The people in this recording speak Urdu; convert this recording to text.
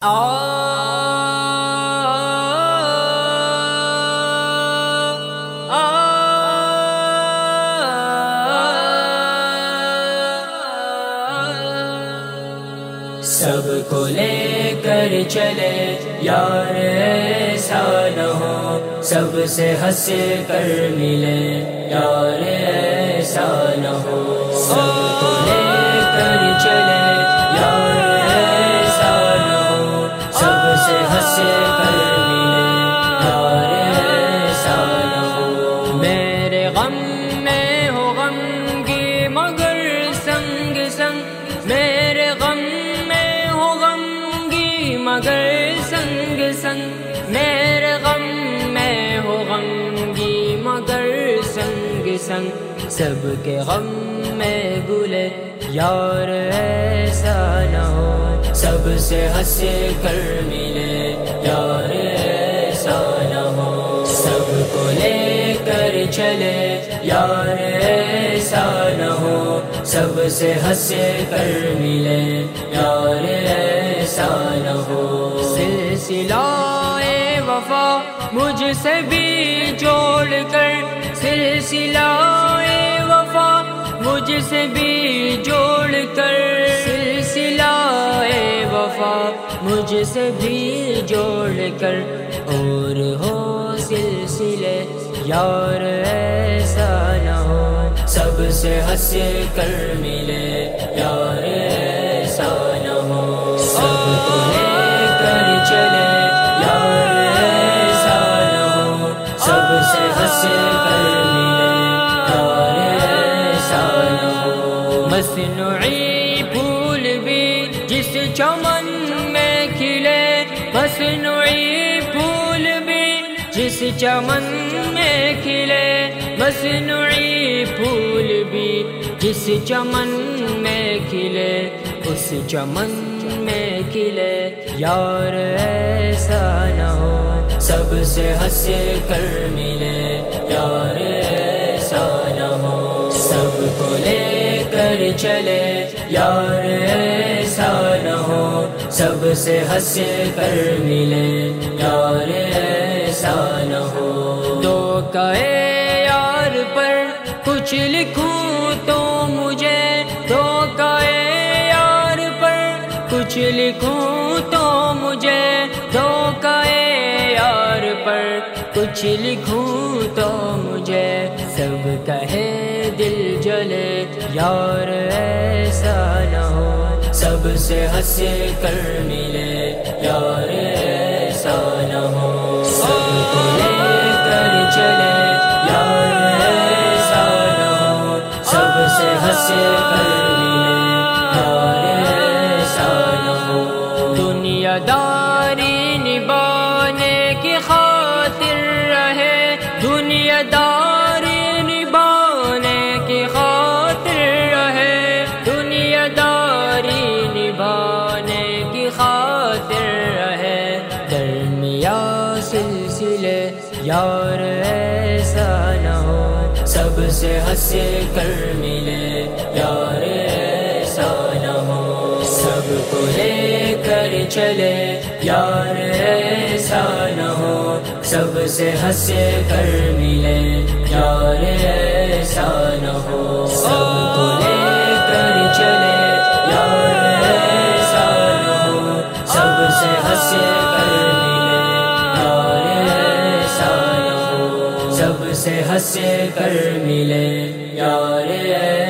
سب کو لے کر چلے یار ایسا نہ ہو، سب سے ہنس کر ملے یار ایسا نہ ہو، سب کو لے کر چلے یار ایسا نہ ہو، سب سے ہنس کر ملے یار ایسا نہ ہو۔ میرے غم میں ہو غمگی مگر سنگ سنگ، میرے غم مگر سنگ سنگ، میرے غم میں ہو غمگی مگر سنگ سنگ، سب کے غم میں گلے یار ایسا نہ ہو، سب سے ہنس کر ملے یار ایسا نہ ہو، سب کو لے کر چلے یار ایسا نہ ہو، سب سے ہنس کر ملے یار ایسا نہ ہو۔ سلسلہ وفا مجھ سے بھی جوڑ کر، سلسلہ وفا مجھ سے بھی جوڑ کر، سلسلہ وفا مجھ سے بھی جوڑ کر، اور ہو سلسلے یار ایسا نہ ہو، سب سے ہنس کر ملے یار ایسا نہ ہو، سب کو لے کر چلے یار ایسا نہ ہو، سب سے ہنس کر ملے یار ایسا نہ ہو۔ مصنوعی پھول بھی جس چمن میں کھلے، مصنوعی پھول بھی جس چمن میں کھلے، مصنوعی پھول بھی جس چمن میں کھلے، اس چمن میں کھلے یار ایسا نہ ہو، سب سے ہنس کر ملے یار ایسا نہ ہو، سب کو لے کر چلے یار ایسا نہ ہو، سب سے ہنس کر ملے یار ایسا نہ ہو۔ دھوکہ یار پر کچھ لکھوں تو مجھے، دھوکہ یار پر کچھ لکھوں تو مجھے، دھوکہ یار پر کچھ لکھوں تو مجھے، سب کہے دل جلے یار ایسا نہ ہو، سب سے ہنس کر ملے یار ایسا نہ ہو، سب کو لے کر چلے یار ایسا نہ ہو، سب سے ہنس کر ملے یار ایسا نہ ہو۔ دنیا داری نبھانے کی خاطر رہے، دنیا داری نبھانے کی خاطر رہے، دنیا داری نبھانے کی خاطر رہے، درمیان سلسلے یار ایسا نہ ہو، سب سے ہنس کر ملے یار ایسا نہ ہو، سب کو لے کر چلے یار ایسا نہ ہو، سب سے ہنس کر ملے یار ایسا نہ ہو، سب کو لے کر چلے یار ایسا نہ ہو، سب سے ہنس کر ملے یار ایسا نہ ہو، سب سے ہنس کر ملے یار